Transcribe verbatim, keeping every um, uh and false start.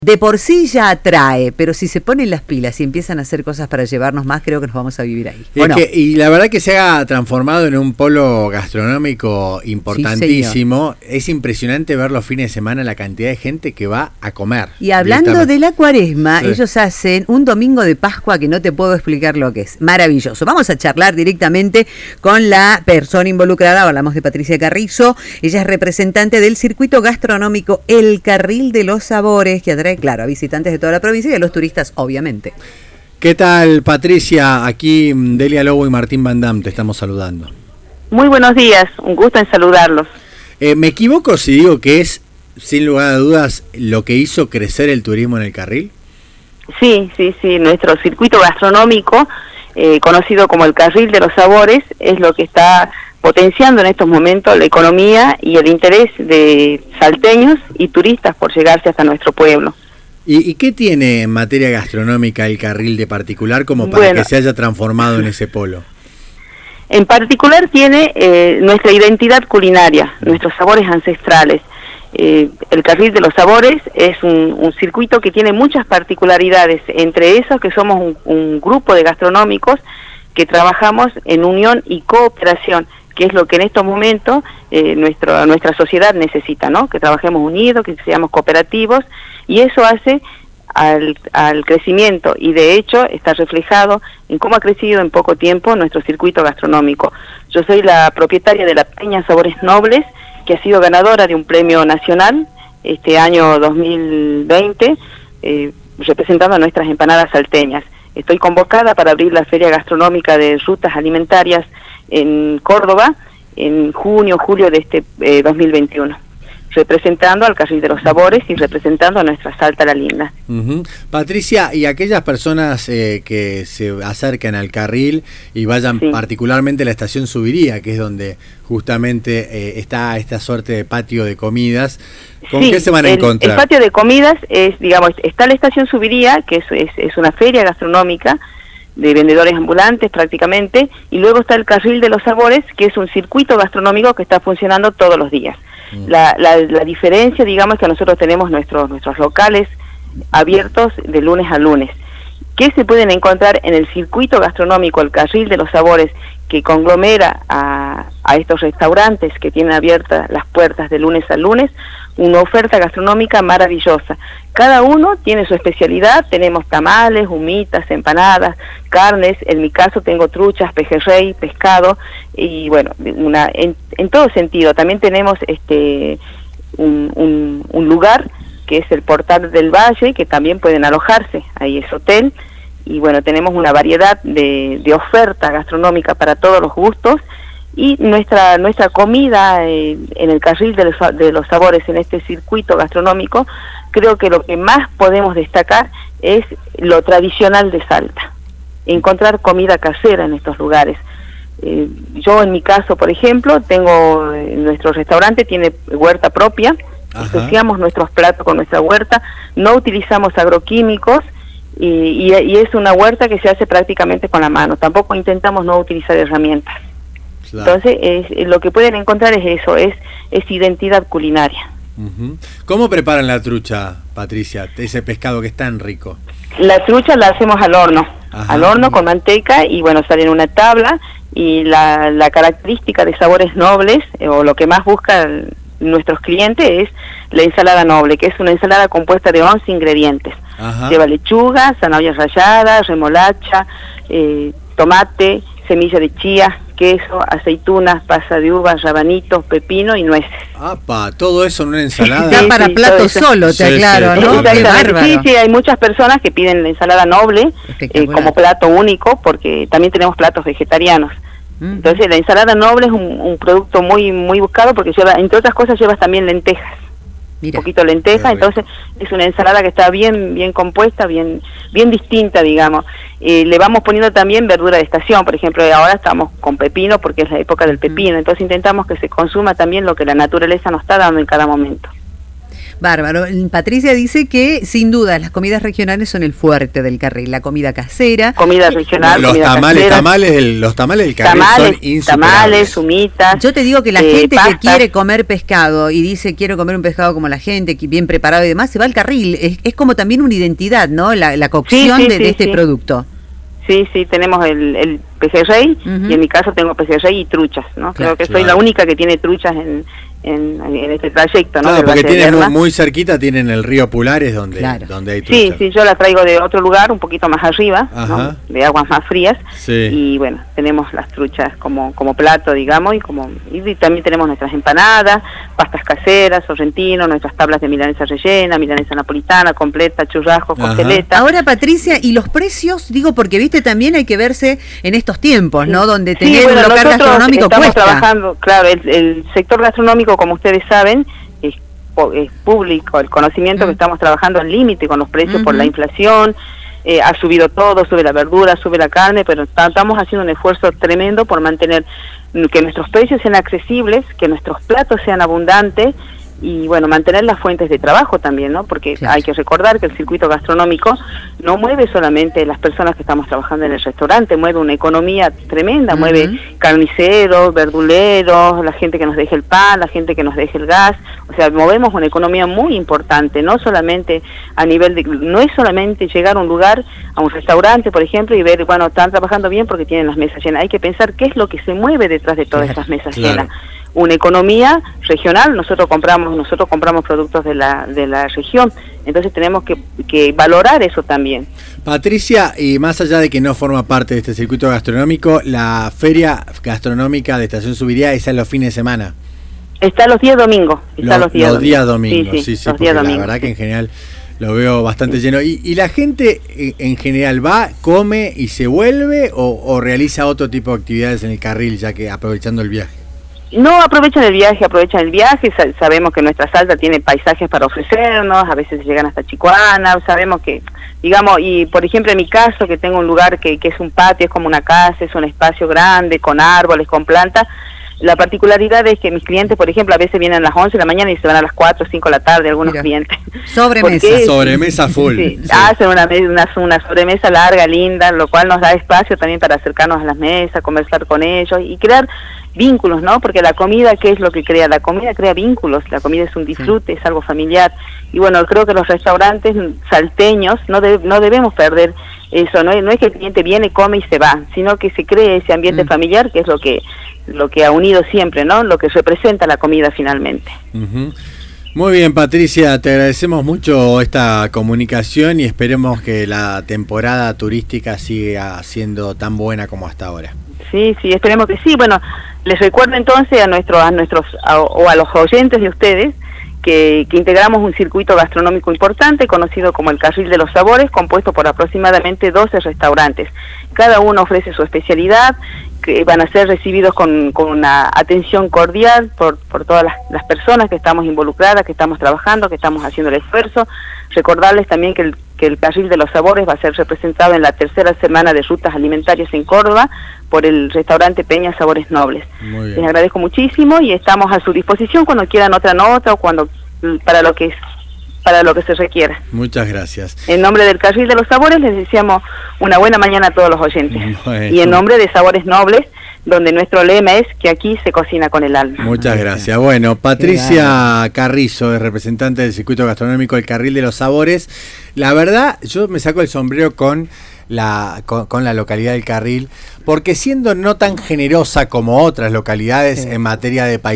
De por sí ya atrae, pero si se ponen las pilas y empiezan a hacer cosas para llevarnos más, creo que nos vamos a vivir ahí. Es no? que, y la verdad que se ha transformado en un polo gastronómico importantísimo. Sí, es impresionante ver los fines de semana la cantidad de gente que va a comer. Y hablando de la cuaresma, sí. ellos hacen un domingo de Pascua que no te puedo explicar lo que es. Maravilloso. Vamos a charlar directamente con la persona involucrada. Hablamos de Patricia Carrizo. Ella es representante del circuito gastronómico El Carril de los Sabores, que atrae, claro, a visitantes de toda la provincia y a los turistas, obviamente. ¿Qué tal, Patricia? Aquí Delia Lobo y Martín Van Dam te estamos saludando. Muy buenos días, un gusto en saludarlos. Eh, ¿Me equivoco si digo que es, sin lugar a dudas, lo que hizo crecer el turismo en el Carril? Sí, sí, sí, nuestro circuito gastronómico, eh, conocido como el Carril de los Sabores, es lo que está potenciando en estos momentos la economía y el interés de salteños y turistas por llegarse hasta nuestro pueblo. ¿Y, y qué tiene en materia gastronómica el Carril de particular como para bueno, que se haya transformado en ese polo? En particular tiene eh, nuestra identidad culinaria, nuestros sabores ancestrales. Eh, el Carril de los Sabores es un, un circuito que tiene muchas particularidades, entre esos que somos un, un grupo de gastronómicos que trabajamos en unión y cooperación, que es lo que en estos momentos eh, nuestro, nuestra sociedad necesita, ¿no? Que trabajemos unidos, que seamos cooperativos, y eso hace al, al crecimiento, y de hecho está reflejado en cómo ha crecido en poco tiempo nuestro circuito gastronómico. Yo soy la propietaria de la Peña Sabores Nobles, que ha sido ganadora de un premio nacional este año dos mil veinte, eh, representando a nuestras empanadas salteñas. Estoy convocada para abrir la Feria Gastronómica de Rutas Alimentarias en Córdoba en junio, julio de este eh, dos mil veintiuno, representando al Carril de los Sabores y representando a nuestra Salta la Linda. Uh-huh. Patricia, y aquellas personas eh, que se acercan al Carril y vayan sí. particularmente a la estación Subiría, que es donde justamente eh, está esta suerte de patio de comidas, ¿con sí, qué se van a el, encontrar? El patio de comidas es, digamos, está la estación Subiría, que es, es, es una feria gastronómica de vendedores ambulantes prácticamente, y luego está el Carril de los Sabores, que es un circuito gastronómico que está funcionando todos los días. Mm. La, la, la diferencia, digamos, es que nosotros tenemos nuestros, nuestros locales abiertos de lunes a lunes. ¿Qué se pueden encontrar en el circuito gastronómico, el Carril de los Sabores, que conglomera a, a estos restaurantes que tienen abiertas las puertas de lunes a lunes? Una oferta gastronómica maravillosa. Cada uno tiene su especialidad, tenemos tamales, humitas, empanadas, carnes, en mi caso tengo truchas, pejerrey, pescado, y bueno, una, en, en todo sentido. También tenemos este un, un, un lugar que es el Portal del Valle, que también pueden alojarse, ahí es hotel, y bueno, tenemos una variedad de, de oferta gastronómica para todos los gustos. Y nuestra nuestra comida eh, en el Carril de los, de los Sabores, en este circuito gastronómico, creo que lo que más podemos destacar es lo tradicional de Salta, encontrar comida casera en estos lugares. Eh, yo en mi caso, por ejemplo, tengo eh, nuestro restaurante tiene huerta propia, asociamos nuestros platos con nuestra huerta, no utilizamos agroquímicos, y, y, y es una huerta que se hace prácticamente con la mano, tampoco intentamos no utilizar herramientas. Claro. Entonces, es, lo que pueden encontrar es eso, es, es identidad culinaria. Uh-huh. ¿Cómo preparan la trucha, Patricia, ese pescado que es tan rico? La trucha la hacemos al horno, Ajá. al horno con manteca, y bueno, sale en una tabla, y la, la característica de Sabores Nobles, eh, o lo que más buscan nuestros clientes, es la ensalada noble, que es una ensalada compuesta de once ingredientes. Ajá. Lleva lechuga, zanahoria rallada, remolacha, eh, tomate, semilla de chía, queso, aceitunas, pasa de uva, rabanitos, pepino y nueces. ¡Apa! Todo eso en una ensalada. Está sí, para sí, plato solo, te sí, aclaro, sí, ¿no? Qué bárbaro. Sí, sí, hay muchas personas que piden la ensalada noble eh, como plato único, porque también tenemos platos vegetarianos. Mm. Entonces la ensalada noble es un, un producto muy muy buscado, porque lleva, entre otras cosas, lleva también lentejas. Mira, un poquito lenteja, entonces es una ensalada que está bien bien compuesta, bien bien distinta, digamos. Eh, le vamos poniendo también verdura de estación, por ejemplo, ahora estamos con pepino porque es la época del pepino, entonces intentamos que se consuma también lo que la naturaleza nos está dando en cada momento. Bárbaro. Patricia dice que sin duda las comidas regionales son el fuerte del carril, la comida casera. Comida regional, los comida tamales, casera. tamales, el, los tamales del carril tamales, son insuperables. Tamales, humitas. Yo te digo que la eh, gente pastas. que quiere comer pescado y dice quiero comer un pescado como la gente, que bien preparado y demás, se va al carril. Es, es como también una identidad, ¿no? La, la cocción sí, sí, de, sí, de este sí. producto. Sí, sí, tenemos el, el pejerrey, Uh-huh. y en mi caso tengo pejerrey y truchas, ¿no? Claro, Creo que soy claro. la única que tiene truchas en, en, en este trayecto, ¿no? Claro, Del porque Valle de tienen muy, Lerma. muy cerquita, tienen el río Pulares donde, Claro. donde hay Sí, truchas. sí, yo la traigo de otro lugar, un poquito más arriba, Ajá. ¿no? De aguas más frías, Sí. y bueno, tenemos las truchas como como plato, digamos, y como y también tenemos nuestras empanadas, pastas caseras, sorrentino, nuestras tablas de milanesa rellena, milanesa napolitana, completa, churrasco, Ajá. costeleta. Ahora, Patricia, ¿y los precios? Digo, porque viste, también hay que verse en estos tiempos, ¿no? Donde Sí, tener bueno, un local nosotros gastronómico estamos cuesta. trabajando, claro, el, el sector gastronómico, como ustedes saben, es, po- es público, el conocimiento Mm. que estamos trabajando al límite con los precios por Ujú. la inflación, eh, ha subido todo, sube la verdura, sube la carne, pero ta- estamos haciendo un esfuerzo tremendo por mantener mm, que nuestros precios sean accesibles, que nuestros platos sean abundantes, y bueno, mantener las fuentes de trabajo también, ¿no? Porque Claro. hay que recordar que el circuito gastronómico no mueve solamente las personas que estamos trabajando en el restaurante, mueve una economía tremenda, Ujú. mueve carniceros, verduleros, la gente que nos deja el pan, la gente que nos deja el gas, o sea, movemos una economía muy importante, no solamente a nivel de, no es solamente llegar a un lugar, a un restaurante, por ejemplo, y ver, bueno, están trabajando bien porque tienen las mesas llenas, hay que pensar qué es lo que se mueve detrás de todas Claro, estas mesas claro. llenas. Una economía regional, nosotros compramos nosotros compramos productos de la de la región, entonces tenemos que, que valorar eso también. Patricia, y más allá de que no forma parte de este circuito gastronómico, la feria gastronómica de Estación Subiría es en los fines de semana. Está los días domingos, está Lo- los días los días domingos. domingos, sí, sí, los porque días la domingos. verdad que en general lo veo bastante lleno. ¿Y, y la gente eh, en general va, come y se vuelve o, o realiza otro tipo de actividades en el carril, ya que aprovechando el viaje? No aprovechan el viaje, aprovechan el viaje, sa- sabemos que nuestra Salta tiene paisajes para ofrecernos, a veces llegan hasta Chicoana, sabemos que, digamos, y por ejemplo en mi caso, que tengo un lugar que, que es un patio, es como una casa, es un espacio grande, con árboles, con plantas, la particularidad es que mis clientes, por ejemplo, a veces vienen a las once de la mañana y se van a las cuatro o cinco de la tarde, algunos Mira. clientes. Sobremesa. Porque- Sobremesa full. Sí, Sí. hacen una, me- una, una sobremesa larga, linda, lo cual nos da espacio también para acercarnos a las mesas, conversar con ellos y crear vínculos, ¿no? Porque la comida, ¿qué es lo que crea? La comida crea vínculos, la comida es un disfrute, es algo familiar. Y bueno, creo que los restaurantes salteños no, de- no debemos perder eso, no es, no es que el cliente viene, come y se va, sino que se cree ese ambiente Mm. familiar, que es lo que lo que ha unido siempre, ¿no? Lo que representa la comida finalmente. Ujú. Muy bien, Patricia, te agradecemos mucho esta comunicación y esperemos que la temporada turística siga siendo tan buena como hasta ahora. Sí, sí, esperemos que sí. Bueno, les recuerdo entonces a nuestros, a nuestros a, o a los oyentes de ustedes que, que integramos un circuito gastronómico importante conocido como el Carril de los Sabores, compuesto por aproximadamente doce restaurantes. Cada uno ofrece su especialidad, que van a ser recibidos con, con una atención cordial por, por todas las, las personas que estamos involucradas, que estamos trabajando, que estamos haciendo el esfuerzo. Recordarles también que el, que el Carril de los Sabores va a ser representado en la tercera semana de rutas alimentarias en Córdoba por el restaurante Peña Sabores Nobles. Muy Les bien. agradezco muchísimo y estamos a su disposición cuando quieran otra nota o cuando para lo que es, para lo que se requiera. Muchas gracias. En nombre del Carril de los Sabores les deseamos una buena mañana a todos los oyentes. Bueno. Y en nombre de Sabores Nobles, donde nuestro lema es que aquí se cocina con el alma. Muchas gracias. Bueno, Patricia Carrizo, es representante del circuito gastronómico El Carril de los Sabores. La verdad, yo me saco el sombrero con la con, con la localidad del Carril, porque siendo no tan generosa como otras localidades Sí. en materia de paisaje,